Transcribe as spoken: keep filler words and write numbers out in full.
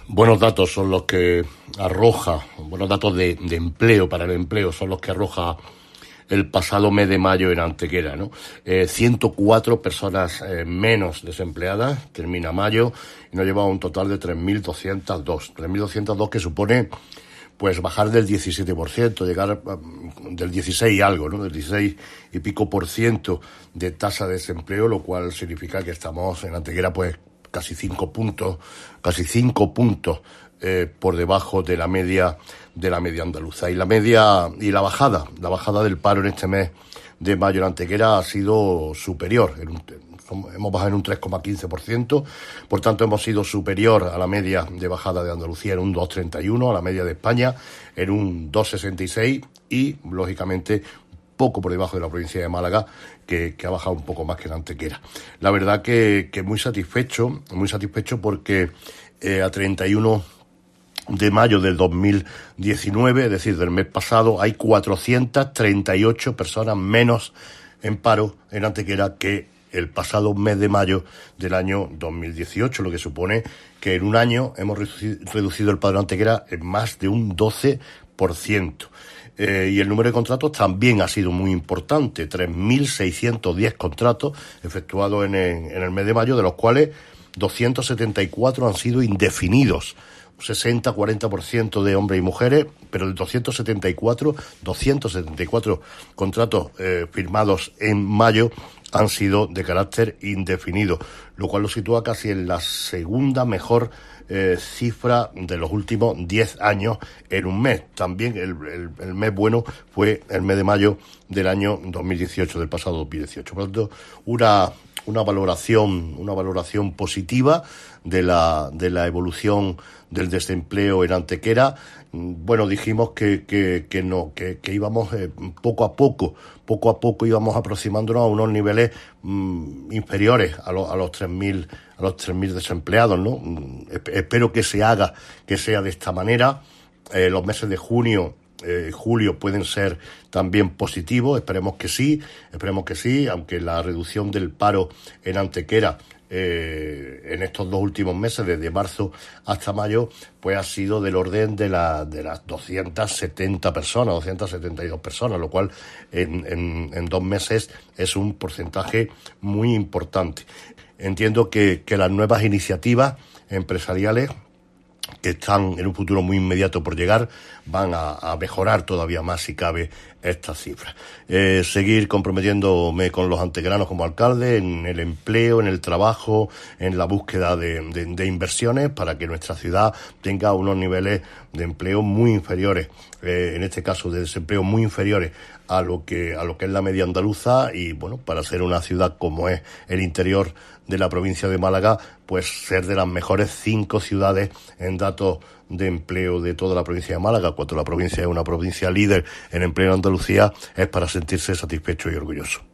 Buenos datos son los que arroja, buenos datos de, de empleo para el empleo son los que arroja el pasado mes de mayo en Antequera, ¿no? Eh, ciento cuatro personas eh, menos desempleadas, termina mayo, y nos lleva a un total de tres mil doscientos dos. tres mil doscientos dos que supone, pues, bajar del diecisiete por ciento, llegar um, del dieciséis y algo, ¿no? Del dieciséis y pico por ciento de tasa de desempleo, lo cual significa que estamos en Antequera, pues, casi cinco puntos, casi cinco puntos eh, por debajo de la media de la media andaluza. Y la media y la bajada, la bajada del paro en este mes de mayo en Antequera ha sido superior. En un, hemos bajado en un tres coma quince por ciento, por tanto hemos sido superior a la media de bajada de Andalucía en un dos coma treinta y uno, a la media de España en un dos coma sesenta y seis y, lógicamente, poco por debajo de la provincia de Málaga, que, que ha bajado un poco más que en Antequera. La verdad que, que muy satisfecho, muy satisfecho porque eh, a treinta y uno de mayo del dos mil diecinueve, es decir, del mes pasado, hay cuatrocientas treinta y ocho personas menos en paro en Antequera que el pasado mes de mayo del año dos mil dieciocho, lo que supone que en un año hemos reducido el paro en Antequera en más de un doce por ciento. Eh, y el número de contratos también ha sido muy importante, tres mil seiscientos diez contratos efectuados en el, en el mes de mayo, de los cuales doscientos setenta y cuatro han sido indefinidos, sesenta a cuarenta por ciento de hombres y mujeres, pero de doscientos setenta y cuatro, doscientos setenta y cuatro contratos eh, firmados en mayo han sido de carácter indefinido, lo cual lo sitúa casi en la segunda mejor eh, cifra de los últimos diez años en un mes. También el, el, el mes bueno fue el mes de mayo del año dos mil dieciocho, del pasado dos mil dieciocho. Por lo tanto, una, una valoración, una valoración positiva de la, de la evolución del desempleo en Antequera. Bueno, dijimos que, que, que no, que, que íbamos eh, poco a poco, poco a poco íbamos aproximándonos a unos niveles mm, inferiores a, lo, a los tres mil, a los tres mil desempleados, ¿no? Espero que se haga, que sea de esta manera. Eh, los meses de junio, eh, julio pueden ser también positivos, esperemos que sí, esperemos que sí, aunque la reducción del paro en Antequera Eh, en estos dos últimos meses, desde marzo hasta mayo, pues ha sido del orden de, la, de las doscientas setenta personas, doscientas setenta y dos personas, lo cual en, en, en dos meses es un porcentaje muy importante. Entiendo que, que las nuevas iniciativas empresariales que están en un futuro muy inmediato por llegar, van a, a mejorar todavía más, si cabe, estas cifras. Eh, seguir comprometiéndome con los antequeranos como alcalde en el empleo, en el trabajo, en la búsqueda de, de, de inversiones para que nuestra ciudad tenga unos niveles de empleo muy inferiores, eh, en este caso de desempleo muy inferiores a lo que a lo que es la media andaluza, y bueno, para ser una ciudad como es el interior de la provincia de Málaga, pues ser de las mejores cinco ciudades en datos de empleo de toda la provincia de Málaga. Cuando la provincia es una provincia líder en empleo en Andalucía, es para sentirse satisfecho y orgulloso.